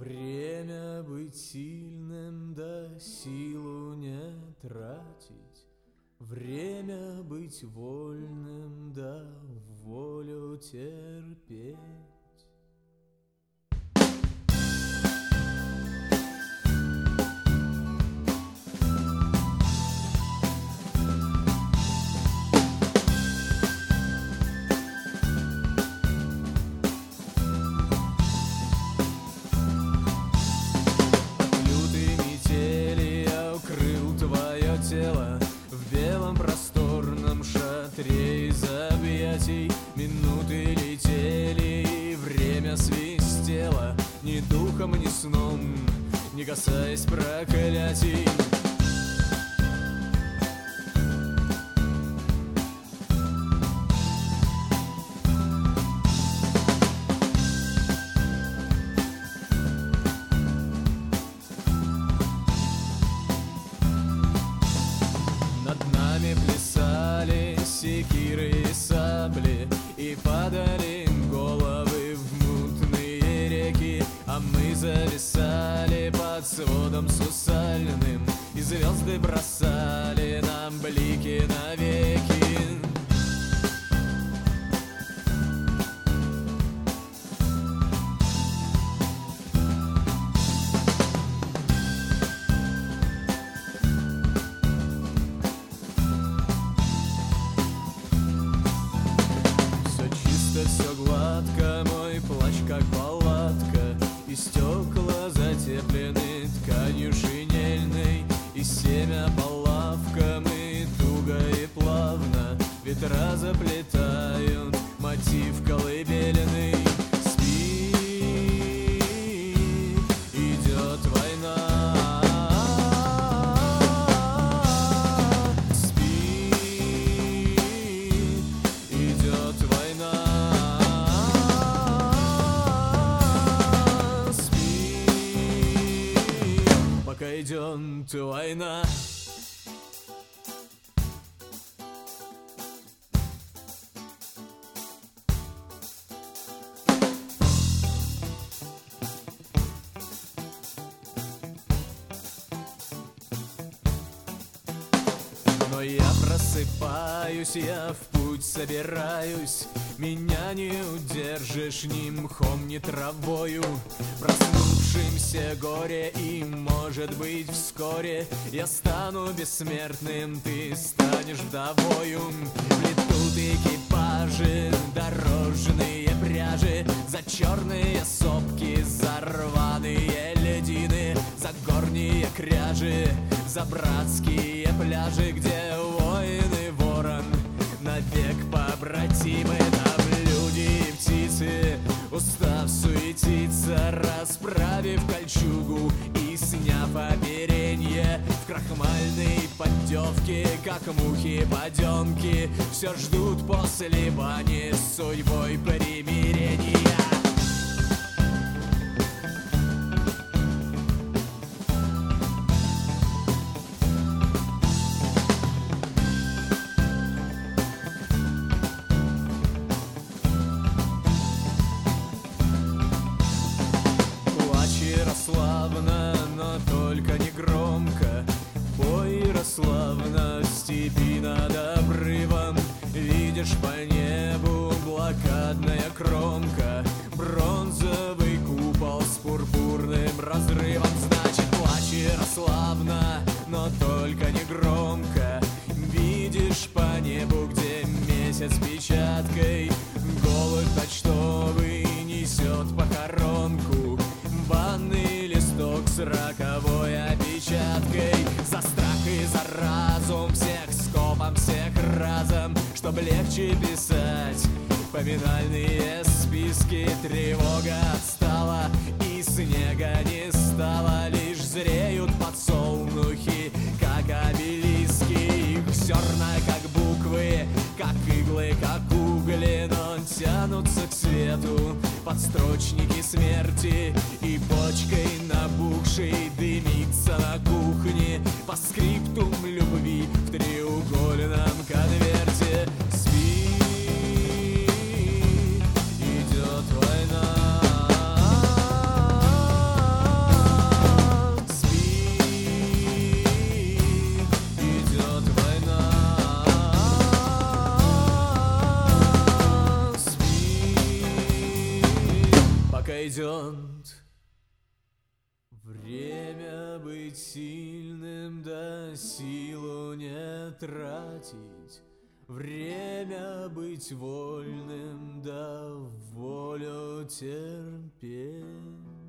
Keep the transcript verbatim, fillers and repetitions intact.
Время быть сильным, да силу не тратить. Время быть вольным, да волю терпеть. В белом просторном шатре из объятий минуты летели, и время свистело ни духом, ни сном, не касаясь проклятий. Плясали секиры и сабли, и падали головы в мутные реки, а мы зависали под сводом сусальным, и звезды бросали нам блики навеки. Все гладко, мой плащ как палатка, и стекла затеплены тканью шинельной, и семя по лавкам, и туго и плавно ветра заплетают мотив колыбельный. Спи, идет война. Пока идет война. Но я просыпаюсь, я в путь собираюсь, меня не удержишь ни мхом, ни травою. Проснувшимся горе, и, может быть, вскоре я стану бессмертным, ты станешь вдовою. Плетут экипажи, дорожные пряжи, за черные сопки, за рваные льдины, за горние кряжи, за братские пляжи, где воин и ворон навек побратимы. Там люди и птицы, устав суетиться, расправив кольчугу и сняв оперенье, в крахмальной поддевке, как мухи-поденки, все ждут после бани с судьбой примирения. Ярославна, но только не громко. Пой, Ярославна, в степи над обрывом. Видишь по небу блокадная кромка, бронзовый купол с пурпурным разрывом. Значит, плачь, Ярославна, но только не громко. Видишь по небу, где месяц печаткой голубь почтовый несет похоронку, банный листок с роковой опечаткой. За страх и за разум, всех скопом, всех разом, чтоб легче писать поминальные списки. Тревога отстала, и снега не стало, лишь зреют подсолнухи, как обелиски. Их зерна, как буквы, как иглы, как угли, но тянутся к свету подстрочники смерти, и почкой набухшей дымится на кухне по скриптум любви в треугольном конверте. Спи, идет война. пройдет. Время быть сильным, да силу не тратить. Время быть вольным, да волю терпеть.